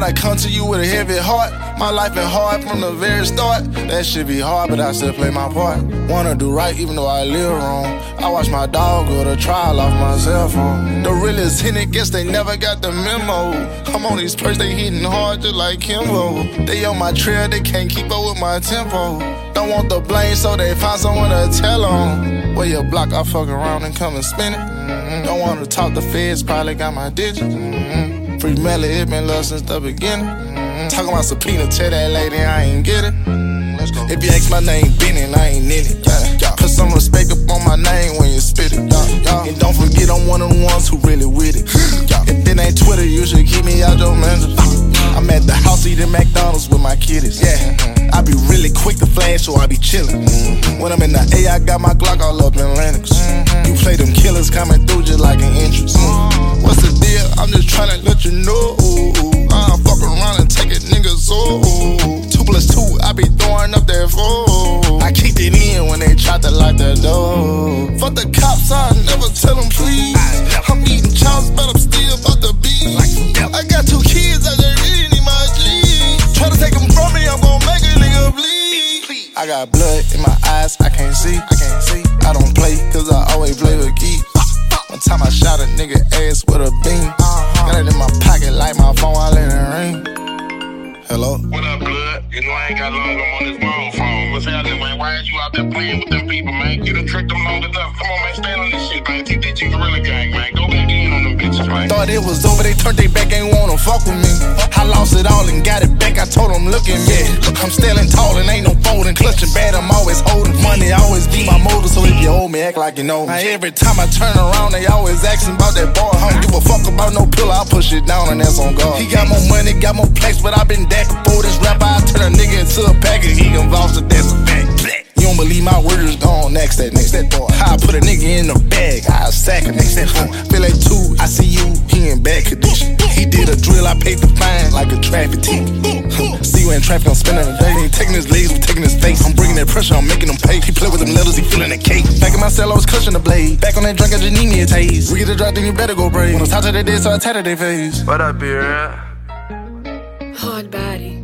I come to you with a heavy heart. My life been hard from the very start. That shit be hard, but I still play my part. Wanna do right even though I live wrong. I watch my dog go to trial off my cell phone. The realest hit it, guess they never got the memo. I'm on these perks, they hitting hard just like Kimbo. They on my trail, they can't keep up with my tempo. Don't want the blame, so they find someone to tell on. Where your block, I fuck around and come and spin it. Don't wanna talk, the feds probably got my digits. Free Melly, it been love since the beginning. Talking about subpoena, tell that lady I ain't get it. If you ask my name, Benny, I ain't in it. Put some respect up on my name when you spit it. And don't forget I'm one of the ones who really with it. If it ain't Twitter, you should keep me out your message. I'm at the house eating McDonald's with my kiddies. I be really quick to flash, so I be chillin'. When I'm in the A, I got my Glock all up in Lennox. You play them killers coming through just like an interest. What's the deal? I'm just tryna let you know. I fuck around and take a nigga's soul. 2 + 2, I be throwing up that 4. I kicked it in when they tried to lock the door. Fuck the cops, I never tell them please. I'm eating chops, but I'm still about to be. I got 2 kids, I just really need my G's. Try to take them from me, I'm gon' make a nigga bleed. I got blood in my eyes, I can't see. I don't play, cause I always play with keys. One time I shot a nigga ass with a beam. Got it in my pocket like my phone, I let it ring. Hello? What up, blood? You know I ain't got long, I'm on this wrong phone. What's happening, man? Why is you out there playing with them people, man? You done tricked them long enough. Come on, man, stand on this shit, man. TDG Gorilla Gang, man. Go back in on them bitches, man. Thought it was over, they turned their back, ain't wanna fuck with me. I lost it all and got it back, I told them look at me. I'm standing tall and ain't no folding, clutching bad, I'm always holding. Money always be my motive, so if you owe me, act like you know me. Now every time I turn around, they always asking about that bar. I don't give a fuck about no pillow, I push it down and that's on guard. He got more money, got more plaques, but I been that before this rap. I turn a nigga into a package, he involves with that's a fact. You don't believe my words, gone next that boy. How I put a nigga in the bag, I sack it next that boy. Feel like 2, I see you, he in bad condition. He did a drill, I paid the fine like a traffic ticket. See you in traffic, I'm spending a day. He ain't taking his legs, I'm taking his face. I'm bringing that pressure, I'm making him pay. He play with them letters, he feeling the cake. Back in my cell, I was clutching the blade. Back on that drink, I just need me a taste. We get a drop, then you better go brave. When I was talking to their dead, so I tatted their face. What up, beer? Hard body.